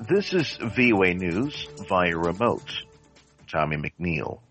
This is VOA News via remote. Tommy McNeil.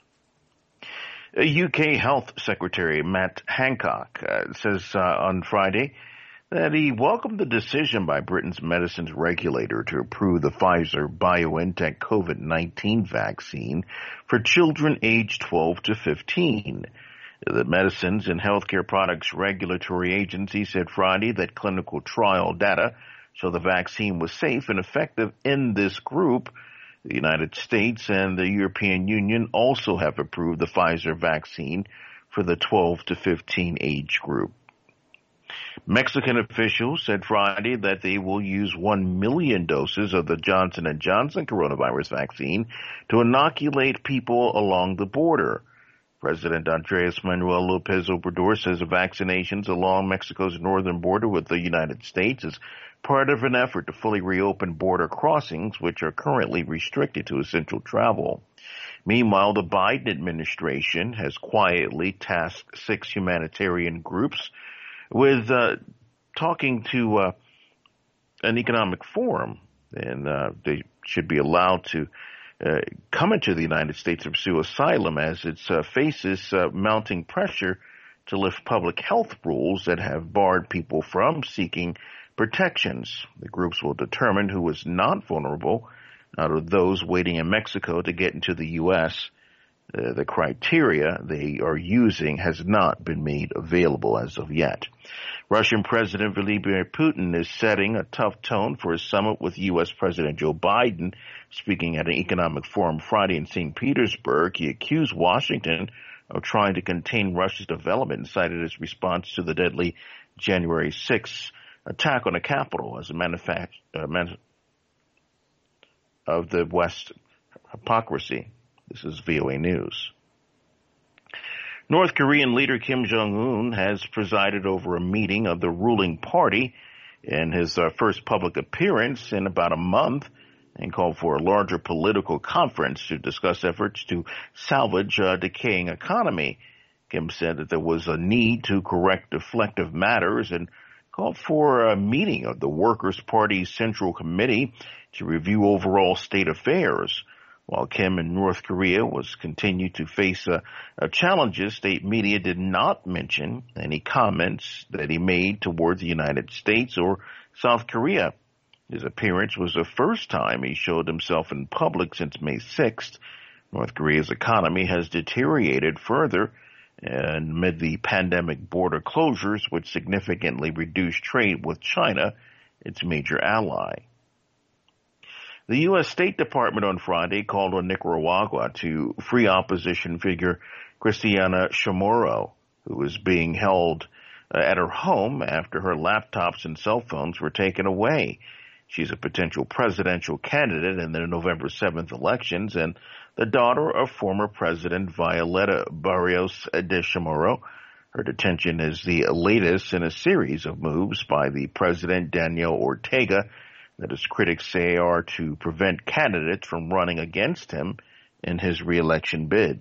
UK Health Secretary Matt Hancock says on Friday that he welcomed the decision by Britain's medicines regulator to approve the Pfizer-BioNTech COVID-19 vaccine for children aged 12 to 15. The Medicines and Healthcare Products Regulatory Agency said Friday that clinical trial data show the vaccine was safe and effective in this group. The United States and the European Union also have approved the Pfizer vaccine for the 12 to 15 age group. Mexican officials said Friday that they will use 1 million doses of the Johnson & Johnson coronavirus vaccine to inoculate people along the border. President Andres Manuel Lopez Obrador says the vaccinations along Mexico's northern border with the United States is part of an effort to fully reopen border crossings, which are currently restricted to essential travel. Meanwhile, the Biden administration has quietly tasked 6 humanitarian groups with talking to an economic forum, and they should be allowed to come into the United States to pursue asylum as it faces mounting pressure to lift public health rules that have barred people from seeking protections. The groups will determine who is not vulnerable out of those waiting in Mexico to get into the U.S. The criteria they are using has not been made available as of yet. Russian President Vladimir Putin is setting a tough tone for his summit with U.S. President Joe Biden. Speaking at an economic forum Friday in St. Petersburg, he accused Washington of trying to contain Russia's development and cited its response to the deadly January 6th attack on the Capitol as a of the West hypocrisy. This is VOA News. North Korean leader Kim Jong-un has presided over a meeting of the ruling party in his first public appearance in about a month and called for a larger political conference to discuss efforts to salvage a decaying economy. Kim said that there was a need to correct deflective matters and called for a meeting of the Workers' Party's Central Committee to review overall state affairs. While Kim in North Korea was continued to face challenges, state media did not mention any comments that he made toward the United States or South Korea. His appearance was the first time he showed himself in public since May 6th. North Korea's economy has deteriorated further amid the pandemic border closures, which significantly reduced trade with China, its major ally. The U.S. State Department on Friday called on Nicaragua to free opposition figure Cristiana Chamorro, who is being held at her home after her laptops and cell phones were taken away. She's a potential presidential candidate in the November 7th elections and the daughter of former President Violeta Barrios de Chamorro. Her detention is the latest in a series of moves by the President Daniel Ortega that his critics say are to prevent candidates from running against him in his re-election bid.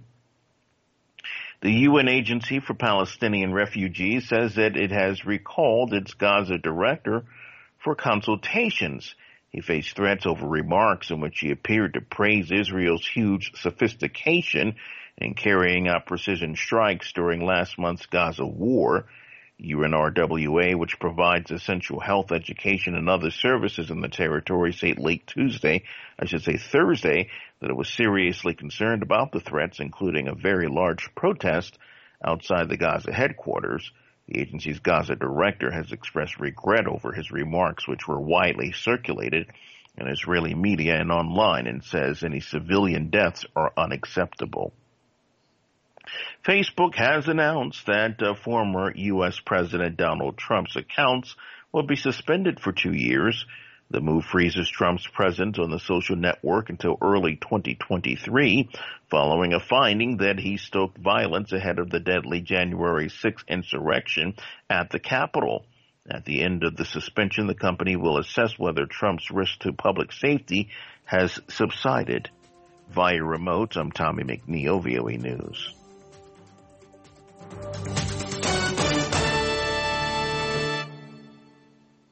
The UN Agency for Palestinian Refugees says that it has recalled its Gaza director for consultations. He faced threats over remarks in which he appeared to praise Israel's huge sophistication in carrying out precision strikes during last month's Gaza war. UNRWA, which provides essential health, education, and other services in the territory, said Thursday, that it was seriously concerned about the threats, including a very large protest outside the Gaza headquarters. The agency's Gaza director has expressed regret over his remarks, which were widely circulated in Israeli media and online, and says any civilian deaths are unacceptable. Facebook has announced that former U.S. President Donald Trump's accounts will be suspended for 2 years. The move freezes Trump's presence on the social network until early 2023, following a finding that he stoked violence ahead of the deadly January 6th insurrection at the Capitol. At the end of the suspension, the company will assess whether Trump's risk to public safety has subsided. Via remote, I'm Tommy McNeil, VOA News.